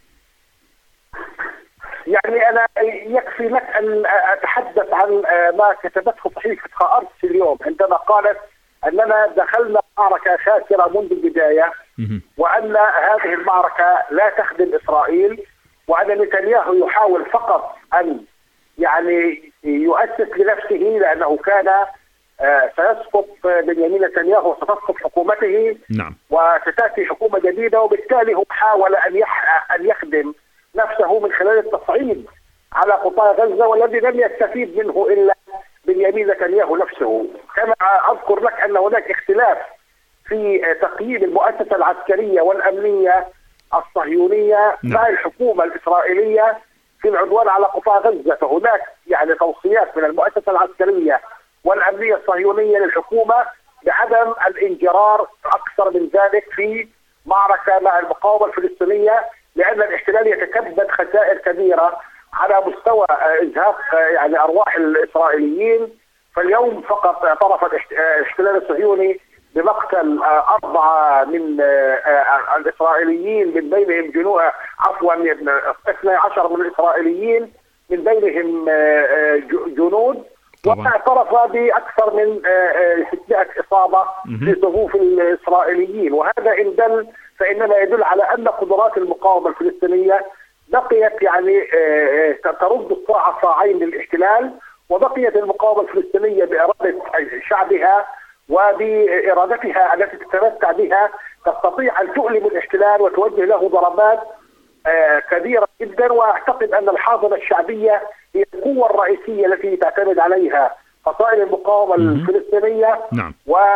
يعني أنا يكفي لك أن أتحدث عن ما كتبته صحيفة هآرتس اليوم عندما قالت أننا دخلنا معركة خاسرة منذ البداية، وأن هذه المعركة لا تخدم إسرائيل، وأن نتنياهو يحاول فقط أن يعني يؤسس لنفسه، لأنه كان سيسقط بنيامين نتنياهو وستسقط حكومته. نعم. وستأتي حكومة جديدة، وبالتالي هو حاول أن أن يخدم نفسه من خلال التصعيد على قطاع غزة، والذي لم يستفيد منه إلا بنيامين نتنياهو نفسه. كما أذكر لك أن هناك اختلاف في تقييم المؤسسة العسكرية والأمنية الصهيونية نعم. مع الحكومة الإسرائيلية في العدوان على قطاع غزة. فهناك يعني توصيات من المؤسسة العسكرية والأمنية الصهيونية للحكومة بعدم الانجرار أكثر من ذلك في معركة مع المقاومة الفلسطينية، لأن الاحتلال يتكبد خسائر كبيرة على مستوى إزهاق يعني أرواح الإسرائيليين. فاليوم فقط اعترف الاحتلال الصهيوني بمقتل أربعة من الإسرائيليين، من بينهم جنود عفوا اثني عشر من الإسرائيليين من بينهم جنود، واعترف بأكثر من ستمائة إصابة في صفوف الإسرائيليين. وهذا إن دل فإنما يدل على أن قدرات المقاومة الفلسطينية بقيت يعني ترد الصاع صاعين للاحتلال، وبقيت المقاومة الفلسطينية بإرادة شعبها وبإرادتها التي تتمتع بها تستطيع أن تؤلم الاحتلال وتوجه له ضربات كبيرة جدا. وأعتقد أن الحاضنة الشعبية هي القوة الرئيسية التي تعتمد عليها فصائل المقاومة الفلسطينية. نعم.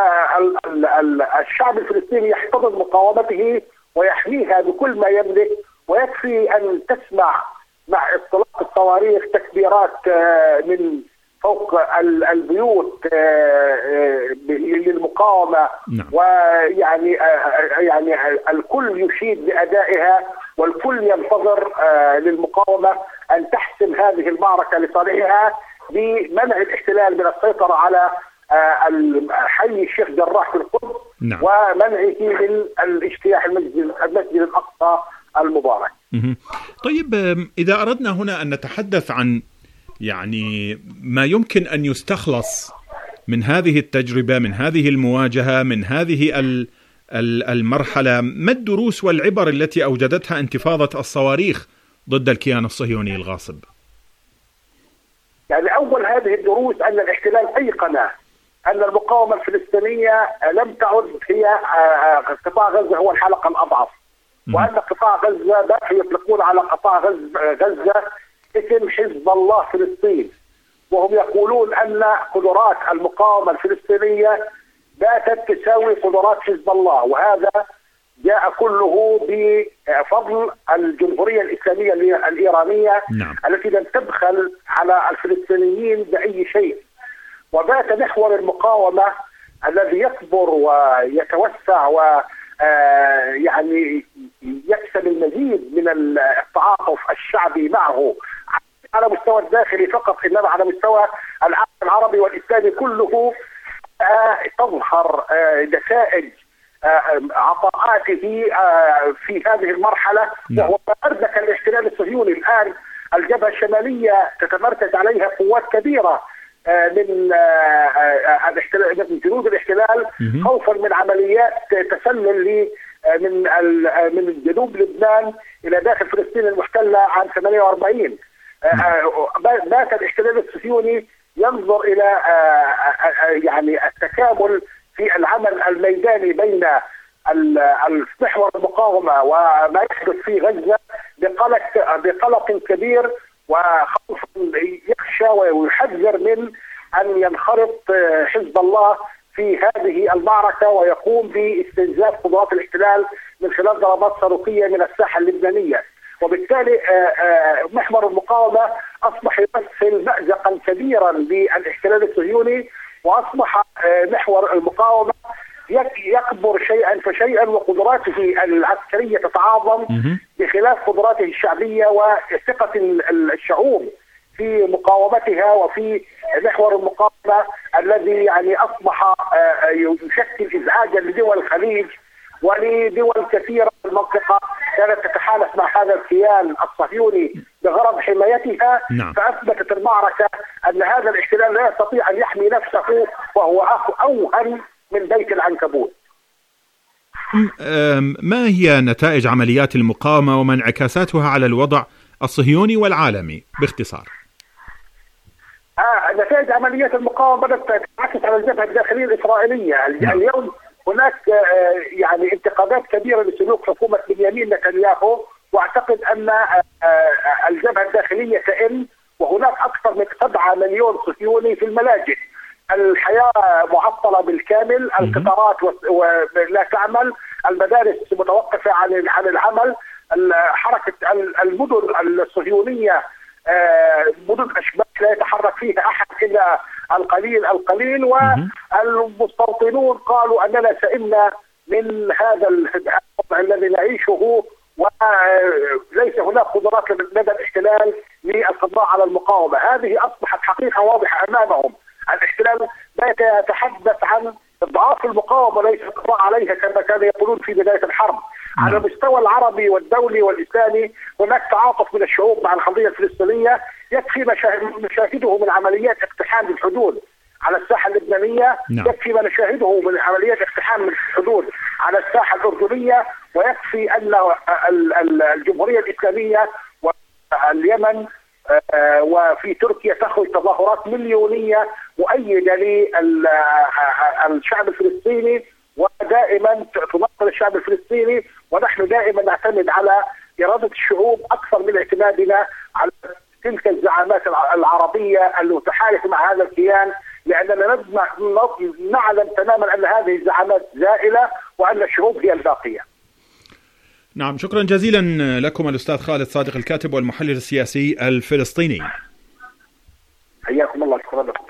والشعب الفلسطيني يحتضن مقاومته ويحميها بكل ما يملك، ويكفي أن تسمع مع اطلاق الصواريخ تكبيرات من فوق البيوت للمقاومة. نعم. ويعني يعني الكل يشيد بأدائها والكل ينتظر للمقاومة أن تحسم هذه المعركة لصالحها بمنع الاحتلال من السيطرة على حي الشيخ جراح في القدس. نعم. ومنعه من الاجتياح المسجد المسجد الأقصى المبارك. طيب، إذا أردنا هنا أن نتحدث عن يعني ما يمكن أن يستخلص من هذه التجربة، من هذه المواجهة، من هذه المرحلة، ما الدروس والعبر التي أوجدتها انتفاضة الصواريخ ضد الكيان الصهيوني الغاصب؟ يعني أول هذه الدروس أن الاحتلال أيقن أن المقاومة الفلسطينية لم تعد هي قطاع غزة هو الحلقة الأضعف، وأن قطاع غزة بقي يطلقون على قطاع غزة اسم حزب الله فلسطين، وهم يقولون أن قدرات المقاومة الفلسطينية باتت تساوي قدرات حزب الله، وهذا جاء كله بفضل الجمهورية الإسلامية الإيرانية. نعم. التي لم تبخل على الفلسطينيين بأي شيء. وبات محور المقاومة الذي يكبر ويتوسع و يعني يكسب المزيد من التعاطف الشعبي معه على مستوى الداخلي فقط، إنما على مستوى العالم العربي والإسلامي كله تظهر نتائج عطاءاته في هذه المرحلة. وهو أردك الاحتلال الصهيوني الآن الجبهة الشمالية تتمركز عليها قوات كبيرة من من جنود الاحتلال خوفا من عمليات تسلل من من جنوب لبنان إلى داخل فلسطين المحتلة عام ثمانية وأربعين. بات الاحتلال الصهيوني ينظر إلى يعني التكامل في العمل الميداني بين المحور المقاومة وما يحدث في غزة بقلق بقلق كبير، وخوف يخشى ويحذر من أن ينخرط حزب الله في هذه المعركة ويقوم باستنزاف قدرات الاحتلال من خلال ضربات صاروخية من الساحة اللبنانية. وبالتالي محور المقاومة أصبح يمثل مأزقا كبيرا للاحتلال الصهيوني، وأصبح محور المقاومة يكبر شيئا فشيئا وقدراته العسكرية تتعاظم بخلاف قدراته الشعبية وثقة الشعوب في مقاومتها وفي محور المقاومة الذي يعني أصبح يشكل إزعاجا لدول الخليج ولدول كثيرة في المنطقة كانت تتحالف مع هذا الكيان الصهيوني بغرض حمايتها. نعم. فأثبتت المعركة أن هذا الاحتلال لا يستطيع أن يحمي نفسه وهو أوهن من بيت العنكبوت. ما هي نتائج عمليات المقاومة وما انعكاساتها على الوضع الصهيوني والعالمي باختصار؟ آه نتائج عمليات المقاومة بدأت تنعكس على الجبهة الداخلية الإسرائيلية. نعم. اليوم هناك آه يعني انتقادات كبيرة لسلوك حكومة بنيامين نتنياهو، واعتقد أن آه الجبهة الداخلية تئن، وهناك أكثر من سبعة مليون صهيوني في الملاجئ. الحياة معطلة بالكامل، القطارات لا تعمل، المدارس متوقفة عن عن العمل، حركة المدن الصهيونية مدن أشباك لا يتحرك فيها أحد إلا القليل القليل، والمستوطنون قالوا أننا سئمنا من هذا الوضع الذي نعيشه، وليس هناك قدرات لدى الاحتلال للقضاء على المقاومة. هذه أصبحت حقيقة واضحة أمامهم. الاحتلال بات يتحدث عن اضعاف المقاومه وليس القضاء عليها كما كانوا يقولون في بدايه الحرب. نعم. على المستوى العربي والدولي والاسلامي هناك تعاطف من الشعوب مع القضيه الفلسطينيه، يكفي ما نشاهده من عمليات اقتحام الحدود على الساحه اللبنانيه. نعم. يكفي ما نشاهده من عمليات اقتحام الحدود على الساحه الاردنيه، ويكفي ان الجمهوريه الاسلاميه واليمن وفي تركيا تخرج تظاهرات مليونية مؤيدة للشعب الفلسطيني، ودائما تنصر الشعب الفلسطيني، ونحن دائما نعتمد على إرادة الشعوب أكثر من اعتمادنا على تلك الزعامات العربية المتحالفة مع هذا الكيان، لأننا نعلم تماما أن هذه الزعامات زائلة وأن الشعوب هي الباقية. نعم، شكرا جزيلا لكم الأستاذ خالد صادق الكاتب والمحلل السياسي الفلسطيني. حياكم الله، شكرا لكم.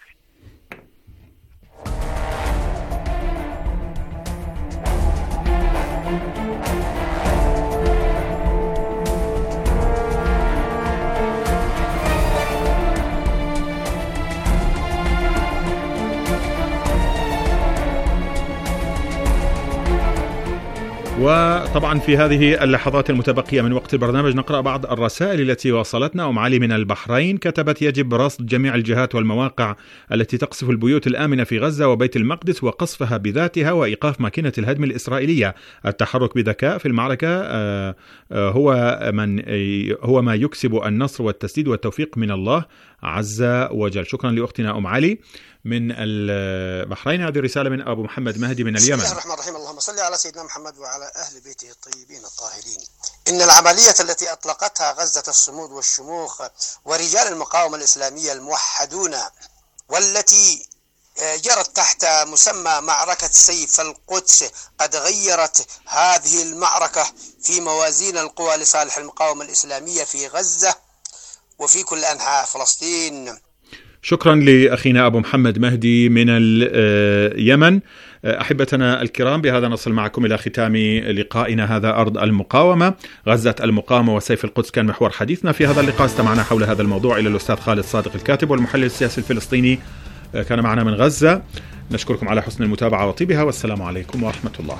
وطبعا في هذه اللحظات المتبقية من وقت البرنامج نقرأ بعض الرسائل التي وصلتنا. أم علي من البحرين كتبت: يجب رصد جميع الجهات والمواقع التي تقصف البيوت الآمنة في غزة وبيت المقدس وقصفها بذاتها وإيقاف ماكينة الهدم الإسرائيلية. التحرك بذكاء في المعركة هو من هو ما يكسب النصر والتسديد والتوفيق من الله عز وجل. شكرا لأختنا أم علي من البحرين. هذه رسالة من أبو محمد مهدي من اليمن. بسم الله الرحمن الرحيم. اللهم صل على سيدنا محمد وعلى أهل بيته الطيبين الطاهرين. إن العملية التي أطلقتها غزة الصمود والشموخ ورجال المقاومة الإسلامية الموحدون والتي جرت تحت مسمى معركة سيف القدس قد غيرت هذه المعركة في موازين القوى لصالح المقاومة الإسلامية في غزة وفي كل أنحاء فلسطين. شكرا لأخينا أبو محمد مهدي من اليمن. أحبتنا الكرام، بهذا نصل معكم إلى ختام لقائنا هذا أرض المقاومة. غزة المقاومة وسيف القدس كان محور حديثنا في هذا اللقاء. استمعنا حول هذا الموضوع إلى الأستاذ خالد صادق الكاتب والمحلل السياسي الفلسطيني، كان معنا من غزة. نشكركم على حسن المتابعة وطيبها، والسلام عليكم ورحمة الله.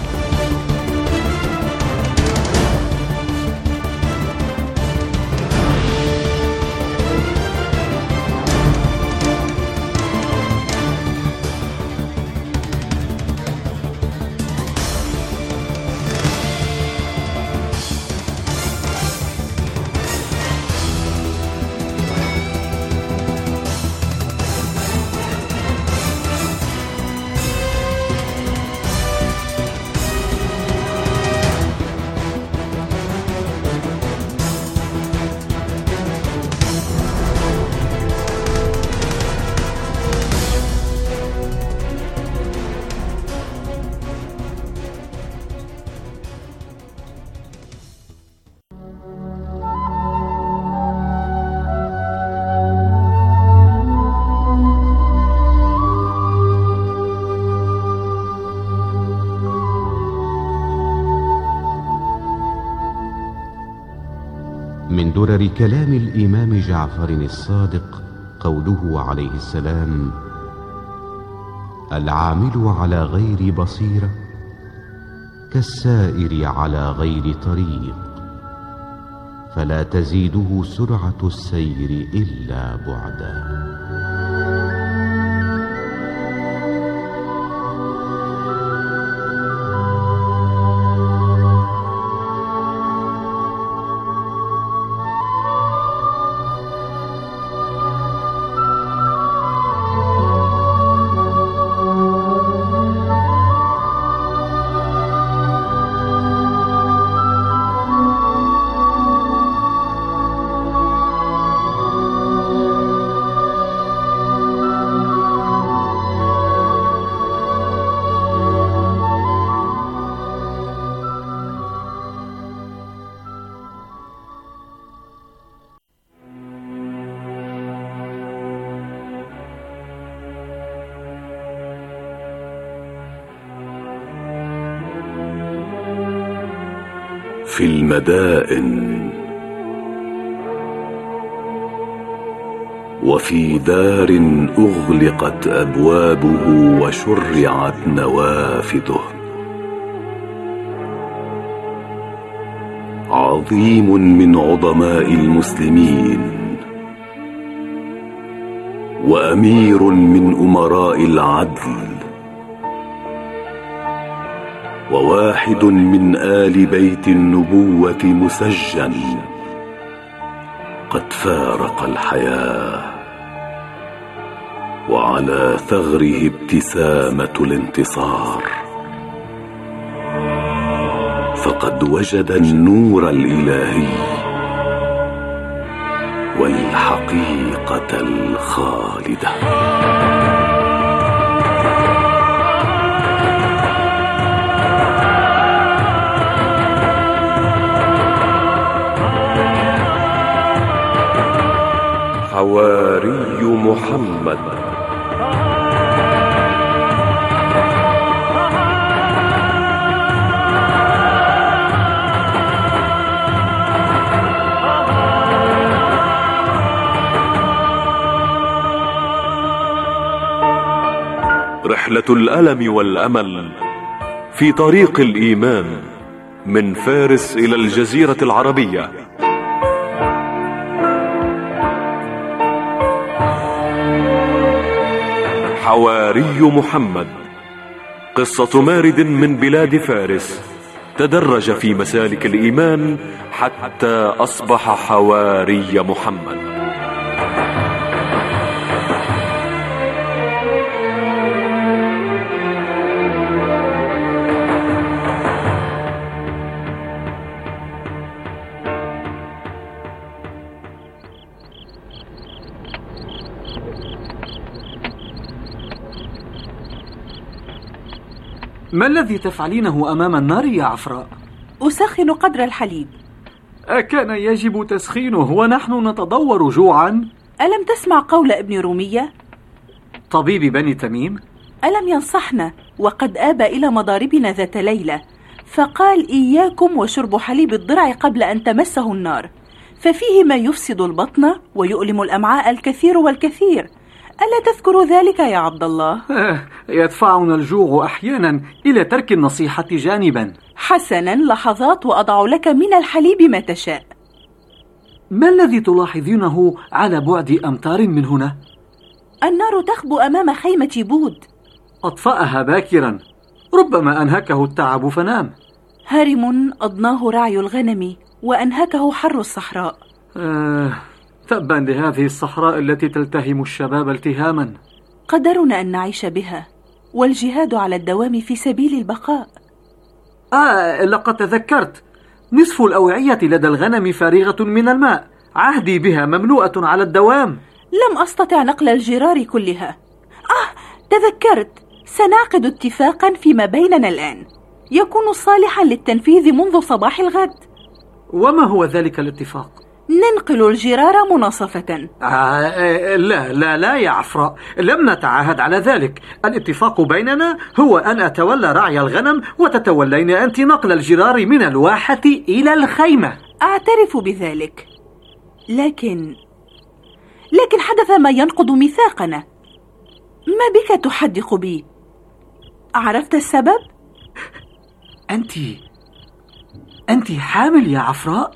من درر كلام الإمام جعفر الصادق قوله عليه السلام: العامل على غير بصيرة كالسائر على غير طريق، فلا تزيده سرعة السير إلا بعدا. في المدائن وفي دار أغلقت أبوابه وشرعت نوافذه، عظيم من عظماء المسلمين وأمير من أمراء العدل وواحد من آل بيت النبوة مسجن قد فارق الحياة، وعلى ثغره ابتسامة الانتصار، فقد وجد النور الإلهي والحقيقة الخالدة. حواري محمد. رحلة الألم والأمل في طريق الإيمان من فارس إلى الجزيرة العربية. حواري محمد، قصة مارد من بلاد فارس تدرج في مسالك الإيمان حتى أصبح حواري محمد. ما الذي تفعلينه أمام النار يا عفراء؟ أسخن قدر الحليب. أكان يجب تسخينه ونحن نتضور جوعا؟ ألم تسمع قول ابن رومية؟ طبيب بني تميم؟ ألم ينصحنا وقد آبى إلى مضاربنا ذات ليلة، فقال إياكم وشرب حليب الضرع قبل أن تمسه النار، ففيه ما يفسد البطن ويؤلم الأمعاء الكثير والكثير. ألا تذكر ذلك يا عبد الله؟ آه، يدفعنا الجوع أحيانا إلى ترك النصيحة جانبا. حسنا، لحظات وأضع لك من الحليب ما تشاء. ما الذي تلاحظينه على بعد أمتار من هنا؟ النار تخبو أمام خيمة بود. أطفأها باكرا، ربما أنهكه التعب فنام. هرم أضناه رعي الغنم وأنهكه حر الصحراء. آه، تبا لهذه الصحراء التي تلتهم الشباب التهاما. قدرنا أن نعيش بها، والجهاد على الدوام في سبيل البقاء. آه، لقد تذكرت، نصف الأوعية لدى الغنم فارغة من الماء، عهدي بها مملوءة على الدوام. لم أستطع نقل الجرار كلها. آه، تذكرت، سنعقد اتفاقا فيما بيننا الآن يكون صالحا للتنفيذ منذ صباح الغد. وما هو ذلك الاتفاق؟ ننقل الجرار مناصفة. آه لا لا لا يا عفراء، لم نتعاهد على ذلك. الاتفاق بيننا هو أن أتولى رعي الغنم وتتولين أنت نقل الجرار من الواحة إلى الخيمة. أعترف بذلك، لكن لكن حدث ما ينقض ميثاقنا. ما بك تحدق بي؟ عرفت السبب؟ أنت أنت حامل يا عفراء؟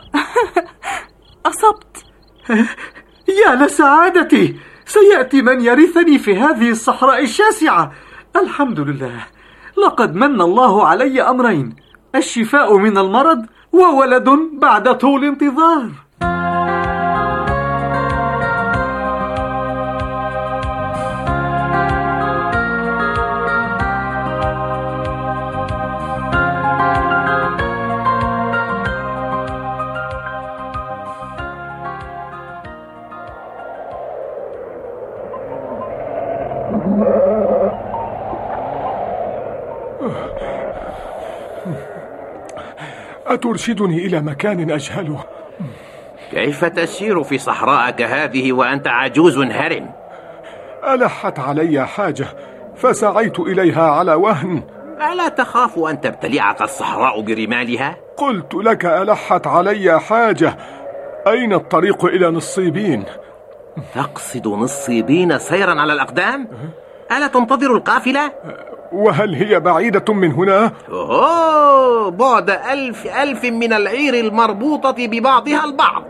أصبت. يا لسعادتي، سيأتي من يرثني في هذه الصحراء الشاسعة. الحمد لله، لقد من الله علي أمرين: الشفاء من المرض وولد بعد طول انتظار. أترشدني إلى مكان أجهله؟ كيف تسير في صحراء كهذه وأنت عجوز هرم؟ ألحت علي حاجة فسعيت إليها على وهن. ألا تخاف أن تبتلعك الصحراء برمالها؟ قلت لك ألحت علي حاجة. أين الطريق إلى نصيبين؟ تقصد نصيبين سيرا على الأقدام؟ ألا تنتظر القافلة؟ وهل هي بعيدة من هنا؟ أوه، بعد ألف ألف من العير المربوطة ببعضها البعض.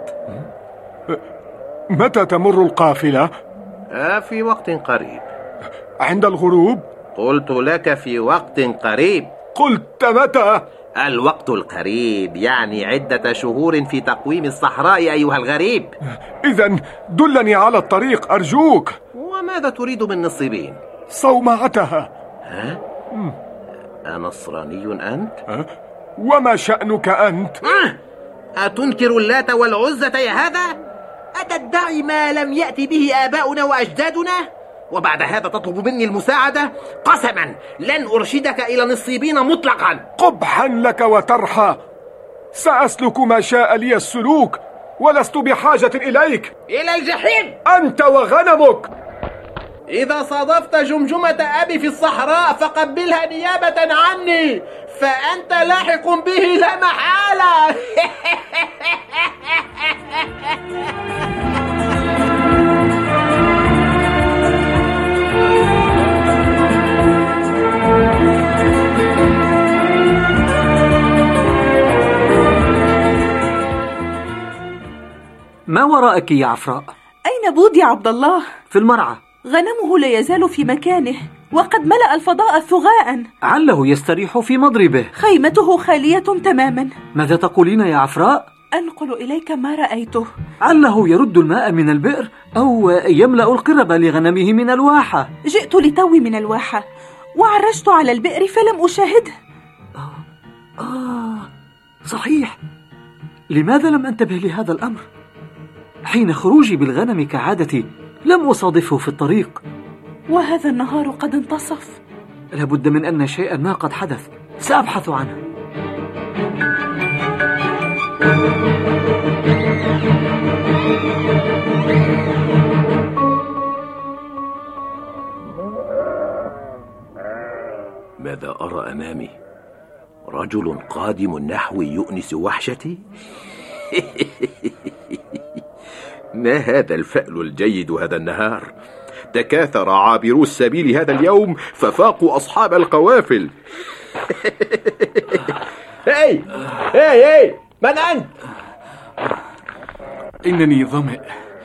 متى تمر القافلة؟ آه في وقت قريب. عند الغروب؟ قلت لك في وقت قريب. قلت متى؟ الوقت القريب يعني عدة شهور في تقويم الصحراء أيها الغريب. إذن دلني على الطريق أرجوك. وماذا تريد من نصيبين؟ صومعتها. ها؟ أنصراني أنت؟ أه؟ وما شأنك أنت؟ أه؟ أتنكر اللات والعزة يا هذا؟ أتدعي ما لم يأتي به آباؤنا وأجدادنا؟ وبعد هذا تطلب مني المساعدة؟ قسما لن أرشدك إلى نصيبين مطلقا. قبحا لك وترحى، سأسلك ما شاء لي السلوك، ولست بحاجة إليك. إلى الجحيم أنت وغنمك. إذا صادفت جمجمة أبي في الصحراء فقبلها نيابة عني، فأنت لاحق به لا محالة. ما وراءك يا عفراء؟ أين بود يا عبد الله؟ في المرعى. غنمه لا يزال في مكانه، وقد ملأ الفضاء ثغاء. عله يستريح في مضربه. خيمته خالية تماما. ماذا تقولين يا عفراء؟ أنقل إليك ما رأيته. عله يرد الماء من البئر أو يملأ القرب لغنمه من الواحة. جئت لتوي من الواحة وعرجت على البئر فلم أشاهده. آه, آه صحيح، لماذا لم أنتبه لهذا الأمر؟ حين خروجي بالغنم كعادتي لم أصادفه في الطريق. وهذا النهار قد انتصف. لابد من أن شيئا ما قد حدث، سأبحث عنه. ماذا أرى أمامي؟ رجل قادم نحوي يؤنس وحشتي. ما هذا الفأل الجيد هذا النهار؟ تكاثر عابرو السبيل هذا اليوم ففاقوا أصحاب القوافل. هاي هاي هاي من أنت؟ إنني ظمئ،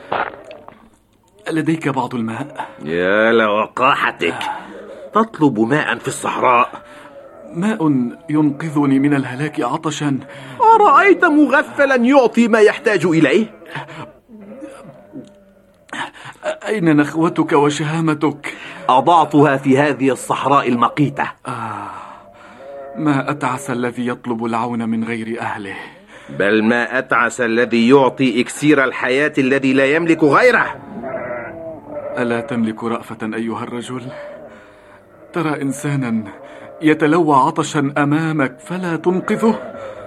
لديك بعض الماء؟ يا لوقاحتك، تطلب ماء في الصحراء؟ ماء ينقذني من الهلاك عطشا. أرأيت مغفلا يعطي ما يحتاج إليه؟ أين نخوتك وشهامتك؟ أضعتها في هذه الصحراء المقيتة. آه، ما أتعس الذي يطلب العون من غير أهله. بل ما أتعس الذي يعطي إكسير الحياة الذي لا يملك غيره. ألا تملك رأفة أيها الرجل؟ ترى إنسانا يتلوى عطشا أمامك فلا تنقذه؟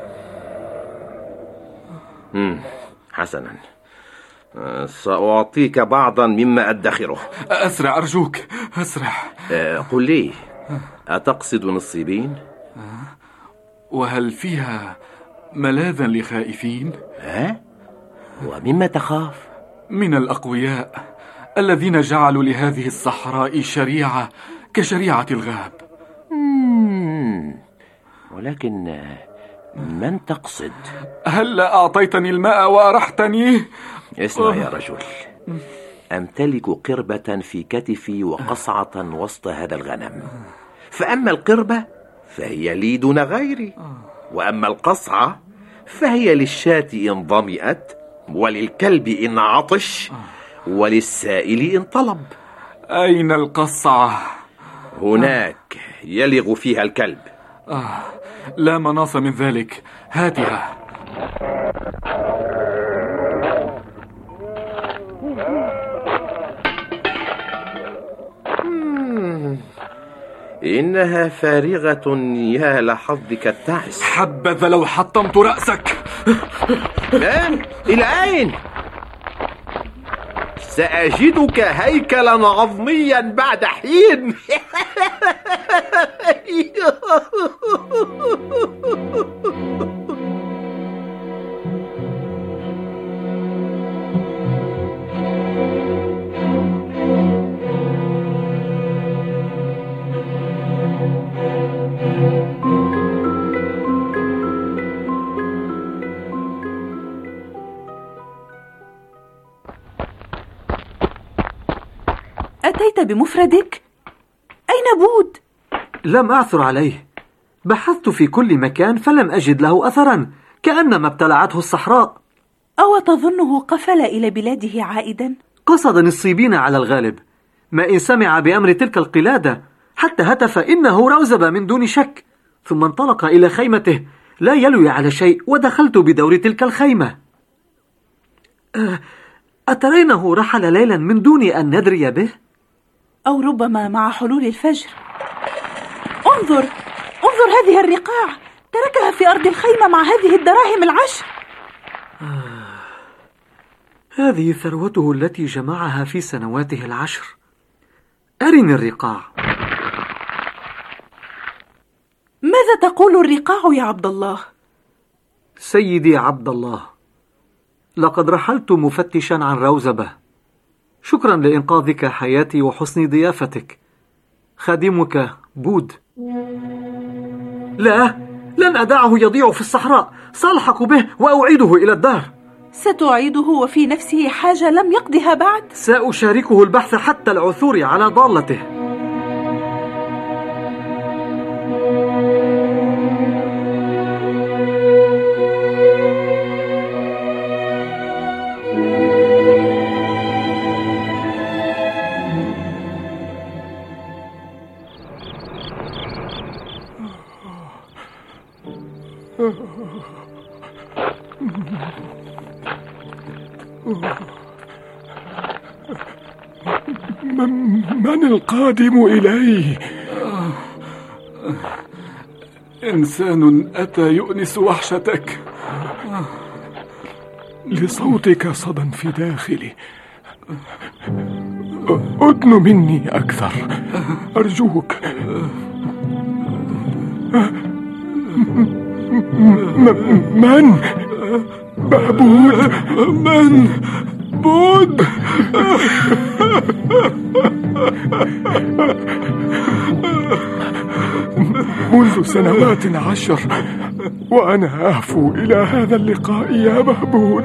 مم. حسنا، سأعطيك بعضا مما أدخره. أسرع أرجوك، أسرع. أه قل لي، أتقصد نصيبين؟ وهل فيها ملاذا لخائفين؟ ها؟ ومما تخاف؟ من الأقوياء الذين جعلوا لهذه الصحراء شريعة كشريعة الغاب. مم. ولكن من تقصد؟ هل أعطيتني الماء وأرحتني؟ اسمع يا رجل، أمتلك قربة في كتفي وقصعة وسط هذا الغنم، فأما القربة فهي لي دون غيري، وأما القصعة فهي للشاة إن ظمئت، وللكلب إن عطش، وللسائل إن طلب. أين القصعة؟ هناك يلغ فيها الكلب. آه، لا مناص من ذلك، هاتها. إنها فارغة يا لحظك التعس. حبذا لو حطمت رأسك. الآن إلى أين؟ سأجدك هيكلا عظميا بعد حين. أتيت بمفردك؟ أين بود؟ لم أعثر عليه، بحثت في كل مكان فلم أجد له أثرا، كأنما ابتلعته الصحراء. أو تظنه قفل إلى بلاده عائدا؟ قصد نصيبين على الغالب، ما إن سمع بأمر تلك القلادة حتى هتف إنه روزب من دون شك، ثم انطلق إلى خيمته لا يلوي على شيء، ودخلت بدور تلك الخيمة. أترينه رحل ليلا من دون أن ندري به؟ أو ربما مع حلول الفجر. انظر انظر هذه الرقاع، تركها في أرض الخيمة مع هذه الدراهم العشر. هذه ثروته التي جمعها في سنواته العشر. أرني الرقاع. ماذا تقول الرقاع يا عبد الله؟ سيدي عبد الله، لقد رحلت مفتشا عن روزبة. شكرا لإنقاذك حياتي وحسن ضيافتك. خادمك بود. لا، لن أدعه يضيع في الصحراء. سألحق به وأعيده إلى الدار. ستعيده وفي نفسه حاجة لم يقضها بعد؟ سأشاركه البحث حتى العثور على ضالته. من القادم إليه؟ إنسان أتى يؤنس وحشتك. لصوتك صدى في داخلي. أدن مني أكثر أرجوك. من؟ بود؟ من؟ بود؟ منذ سنوات عشر وأنا أهفو إلى هذا اللقاء يا بهبود.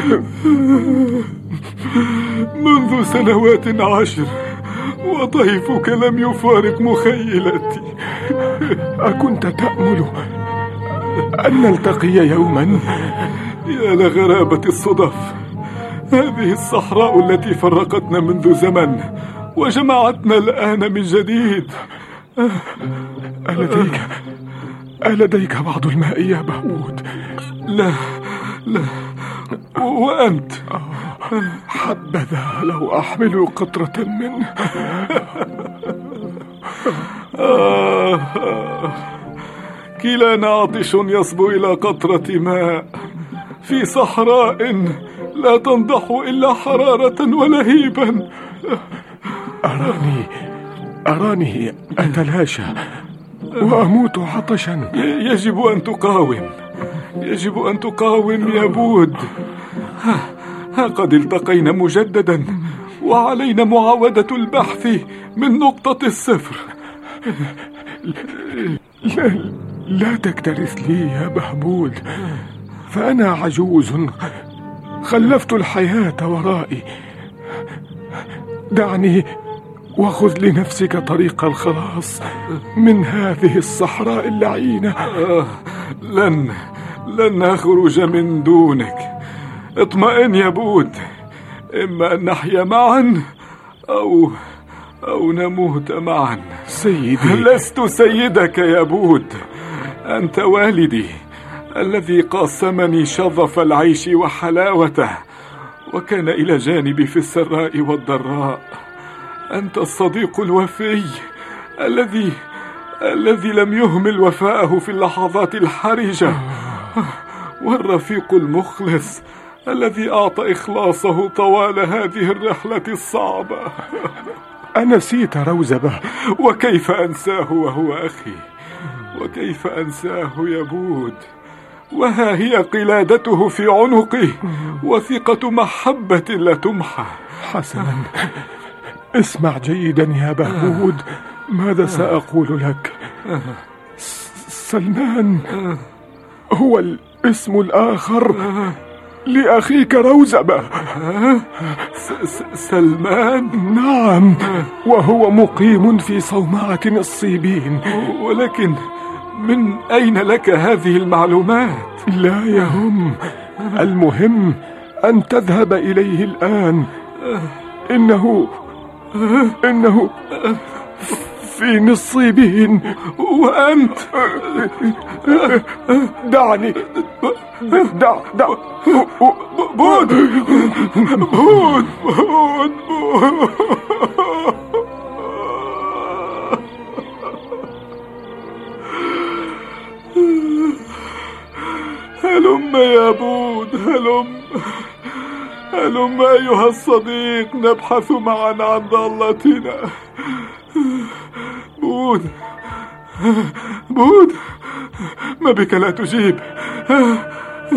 منذ سنوات عشر وطيفك لم يفارق مخيلتي. أكنت تأمل أن نلتقي يوما؟ يا لغرابة الصدف، هذه الصحراء التي فرقتنا منذ زمن وجمعتنا الآن من جديد. ألديك ألديك بعض الماء يا بهود؟ لا لا. وأنت؟ حبذا لو أحمل قطرة منه. آه آه. كلانا عطش يصبو إلى قطرة ماء في صحراء لا تنضح إلا حرارة ولهيبا. أراني أراني أتلاشى وأموت عطشا. يجب أن تقاوم، يجب أن تقاوم يا بود. ها قد التقينا مجددا وعلينا معاودة البحث من نقطة الصفر. لا, لا تكترث لي يا بهبود، فأنا عجوز خلفت الحياة ورائي. دعني وخذ لنفسك طريق الخلاص من هذه الصحراء اللعينة. آه لن لن أخرج من دونك. اطمئن يا بود، إما أن نحيا معا أو أو نموت معا. سيدي، لست سيدك يا بود، أنت والدي الذي قاسمني شظف العيش وحلاوته وكان إلى جانبي في السراء والضراء. أنت الصديق الوفي الذي الذي لم يهمل وفاءه في اللحظات الحرجة، والرفيق المخلص الذي أعطى إخلاصه طوال هذه الرحلة الصعبة. أنسيت روزبة؟ وكيف أنساه وهو أخي؟ وكيف أنساه يا بود؟ وها هي قلادته في عنقي وثقة محبة لا تمحى. حسنا، اسمع جيدا يا بهود ماذا سأقول لك. سلمان هو الاسم الآخر لأخيك روزبة. سلمان؟ نعم، وهو مقيم في صومعة الصيبين. ولكن من أين لك هذه المعلومات؟ لا يهم، المهم أن تذهب إليه الآن. إنه إنه في نصيبين. وأنت؟ دعني دع دع بود بود بود هلم يا بود، هلم هلم أيها الصديق نبحث معا عن ضالتنا. بود بود، ما بك لا تجيب؟